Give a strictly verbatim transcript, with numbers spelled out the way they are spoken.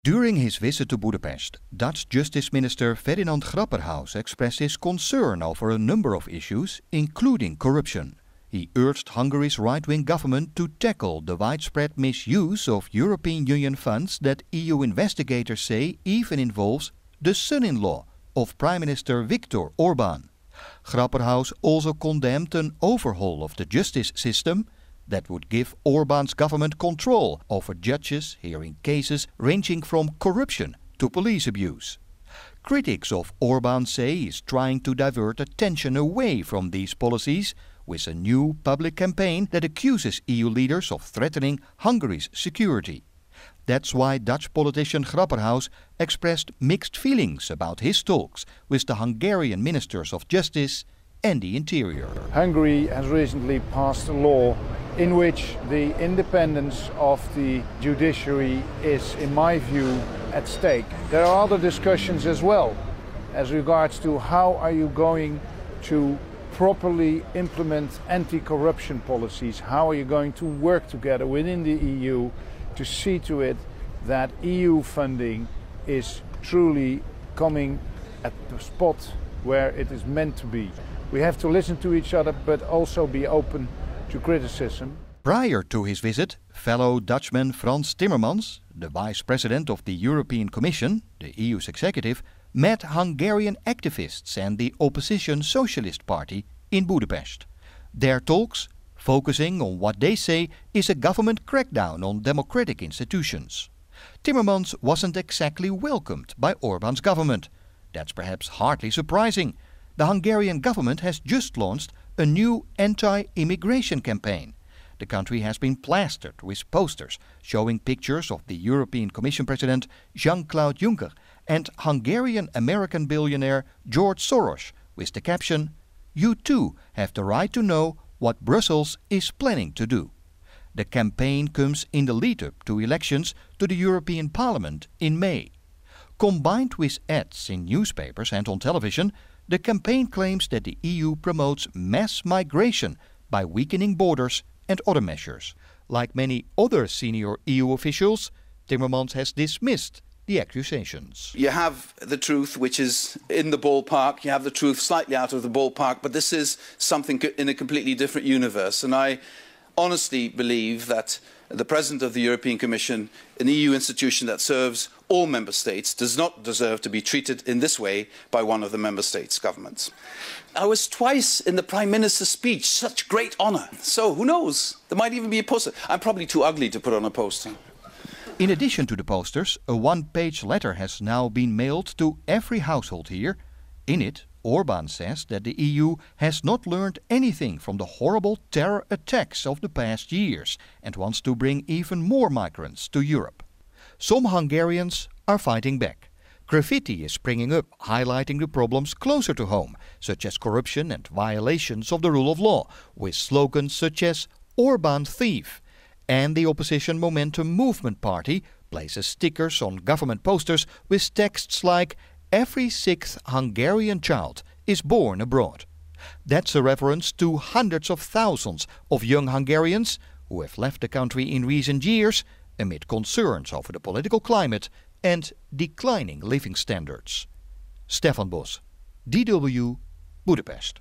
During his visit to Budapest, Dutch Justice Minister Ferdinand Grapperhaus expressed his concern over a number of issues, including corruption. He urged Hungary's right-wing government to tackle the widespread misuse of European Union funds that E U investigators say even involves the son-in-law of Prime Minister Viktor Orban. Grapperhaus also condemned an overhaul of the justice system that would give Orban's government control over judges hearing cases ranging from corruption to police abuse. Critics of Orban say he is trying to divert attention away from these policies with a new public campaign that accuses E U leaders of threatening Hungary's security. That's why Dutch politician Grapperhaus expressed mixed feelings about his talks with the Hungarian Ministers of Justice and the Interior. Hungary has recently passed a law in which the independence of the judiciary is, in my view, at stake. There are other discussions as well as regards to how are you going to properly implement anti-corruption policies, how are you going to work together within the E U to see to it that E U funding is truly coming at the spot where it is meant to be. We have to listen to each other but also be open to criticism. Prior to his visit, fellow Dutchman Frans Timmermans, the Vice President of the European Commission, the E U's executive, met Hungarian activists and the opposition Socialist Party in Budapest. Their talks focusing on what they say is a government crackdown on democratic institutions. Timmermans wasn't exactly welcomed by Orban's government. That's perhaps hardly surprising. The Hungarian government has just launched a new anti-immigration campaign. The country has been plastered with posters showing pictures of the European Commission President Jean-Claude Juncker and Hungarian-American billionaire George Soros with the caption, "You too have the right to know what Brussels is planning to do." The campaign comes in the lead-up to elections to the European Parliament in May. Combined with ads in newspapers and on television, the campaign claims that the E U promotes mass migration by weakening borders and other measures. Like many other senior E U officials, Timmermans has dismissed the accusations. You have the truth which is in the ballpark, you have the truth slightly out of the ballpark, but this is something in a completely different universe. And I honestly believe that the President of the European Commission, an E U institution that serves all member states, does not deserve to be treated in this way by one of the member states' governments. I was twice in the Prime Minister's speech, such great honour. So who knows, there might even be a poster. I'm probably too ugly to put on a poster. In addition to the posters, a one-page letter has now been mailed to every household here. In it, Orban says that the E U has not learned anything from the horrible terror attacks of the past years and wants to bring even more migrants to Europe. Some Hungarians are fighting back. Graffiti is springing up, highlighting the problems closer to home, such as corruption and violations of the rule of law, with slogans such as "Orban thief." And the opposition Momentum Movement Party places stickers on government posters with texts like "Every sixth Hungarian child is born abroad." That's a reference to hundreds of thousands of young Hungarians who have left the country in recent years amid concerns over the political climate and declining living standards. Stefan Bos, D W, Budapest.